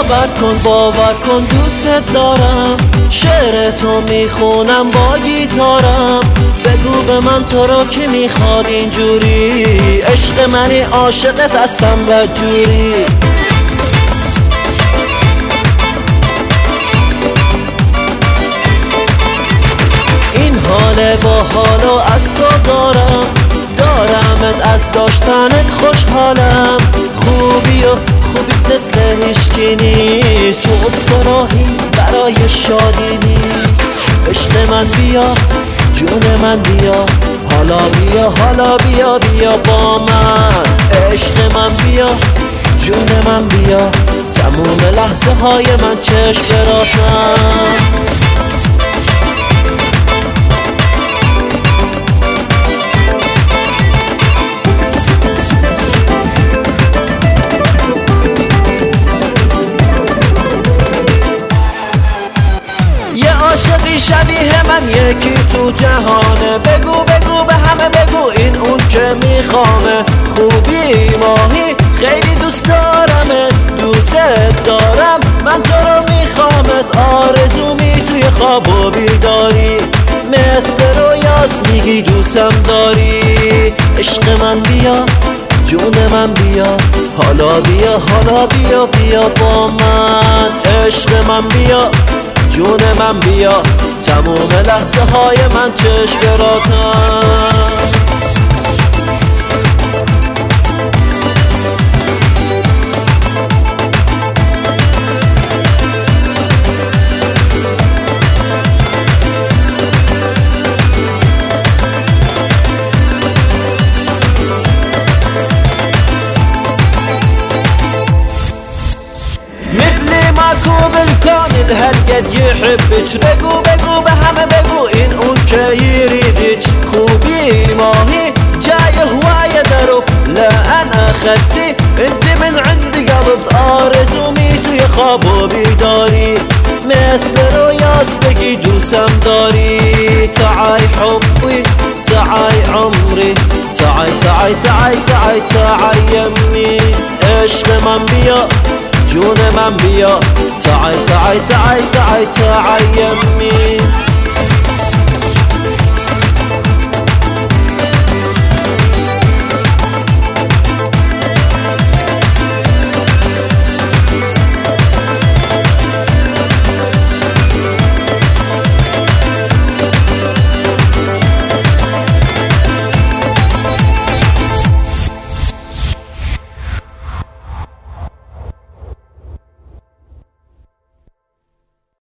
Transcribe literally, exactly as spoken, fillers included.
باور کن باور کن دوست دارم، شعر تو میخونم با گیتارم. بگو به من تو رو کی میخواد اینجوری، عشق منی عاشقت هستم بدجوری. این حال با حالو از تو دارم، دارمت از داشتنت خوشحالم. خوبی و خوبی مثل هیچکی نیست، چون استراحی برای شادی نیست. عشق من بیا جون من بیا، حالا بیا حالا بیا بیا با من. عشق من بیا جون من بیا، تموم لحظه های من چشم براتم. عاشقی شبیه من یکی تو جهانه، بگو بگو به همه بگو این اون که میخوامه. خوبی ماهی خیلی دوست دارمت، دوست دارم من تو رو میخوامت. آرزومی توی خواب و بیداری، مثل رویاست میگی دوستم داری. عشق من بیا جون من بیا، حالا بیا حالا بیا بیا با من. عشق من بیا جون من بیا، تموم لحظه های من چشم براتم. ماكو بالكون هالقد يحبك، بقو بقو بهم بقو إن أنك يريدك. خوبي ماهي جاي هواية دروب، لا أنا أخدي أنت من عندي قلب. آرزومي توي خواب وبيداري، مثل رؤياس بقي دوسم داري. تعاي حبي تعاي عمري، تعاي تعاي تعاي تعاي تعاي يمي. عشق من بيا جون من بیا، تعال تعال تعال تعال تعال يمي.